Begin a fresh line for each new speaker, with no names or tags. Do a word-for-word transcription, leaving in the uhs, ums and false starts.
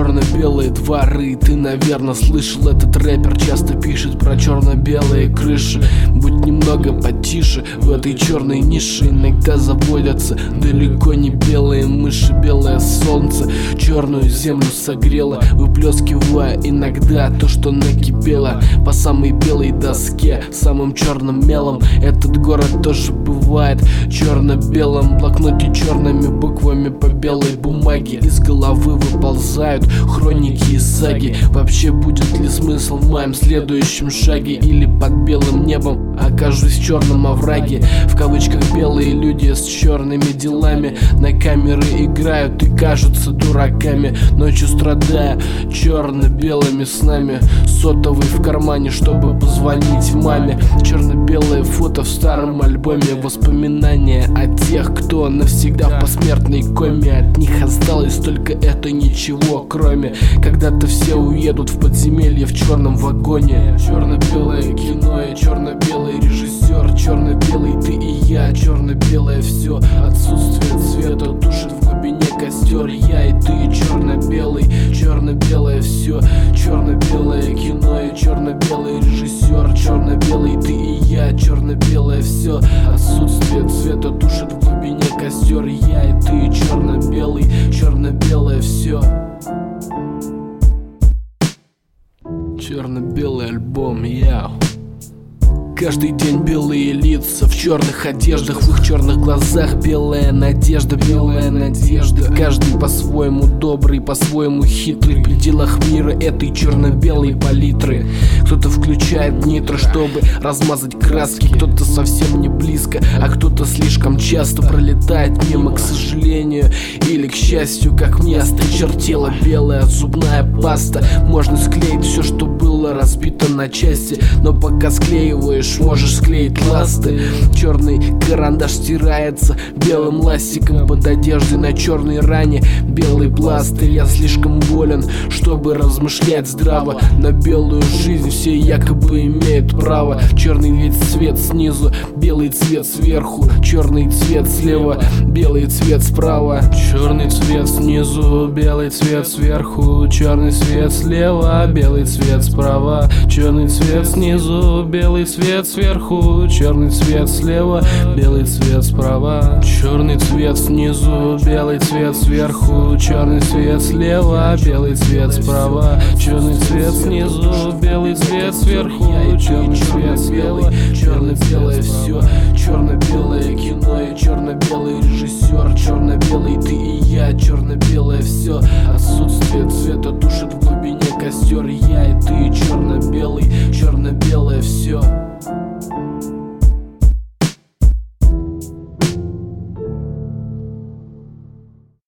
черно-белые дворы. Ты, наверное, слышал, этот рэпер часто пишет про черно-белые крыши. Будь немного потише, в этой черной нише иногда заводятся далеко не белые мыши. Белое солнце черную землю согрело, выплескивая иногда то, что накипело по самой белой доске, самым черным мелом. Этот город тоже бывает черно-белым. В блокноте черными буквами по белой бумаге из головы выползают хроники и саги. Вообще, будет ли смысл в моем следующем шаге? Или под белым небом окажусь в черном овраге? В кавычках белые люди с черными делами на камеры играют и кажутся дураками, ночью страдая черно-белыми снами. Сотовый в кармане, чтобы позвонить маме. Черно-белое фото в старом альбоме, воспоминания о тех, кто навсегда в посмертной коме. От них осталось только это, ничего кроме. Когда-то все уедут в подземелье в черном вагоне. Черно-белое кино и черно-белый режиссер, черно-белый ты и я, черно-белое все. Отсутствие цвета душит в глубине костер. Я и ты, черно-белый, черно-белое все. Черно-белое кино и черно-белый режиссер, черно-белый ты и я, черно-белое все. Отсутствие цвета душит в глубине костер. Я и ты, черно-белый, черно-белое все. Черно-белый альбом, я. Каждый день белые лица в черных одеждах, в их черных глазах белая надежда, белая надежда. Каждый по-своему добрый, по-своему хитрый, в пределах мира этой черно-белой палитры. Кто-то включает нитро, чтобы размазать краски, кто-то совсем не близко, а кто-то слишком часто пролетает мимо, к сожалению или к счастью. Как мне осточертела белая зубная паста. Можно склеить все, что было разбито на части, но пока склеиваешь, можешь склеить ласты. Черный карандаш стирается белым ластиком под одеждой на черной ране. Белый пластырь. Я слишком болен, чтобы размышлять здраво. На белую жизнь все якобы имеют право. Черный ведь цвет снизу, белый цвет сверху, черный цвет слева, белый цвет справа. Черный цвет снизу, белый цвет сверху, черный цвет слева, белый цвет справа. Черный цвет снизу, белый цвет сверху, черный цвет слева, белый цвет справа. Черный цвет снизу, белый цвет сверху, черный цвет слева, белый цвет справа. Черный цвет снизу, белый цвет сверху, черный цвет слева, черно-белое все. Черно-белое кино и черно-белый режиссер, черно-белый ты и я, черно-белое все. Отсутствие цвета душит в глубине костер. Я и ты, черно-белый, черно-белое все.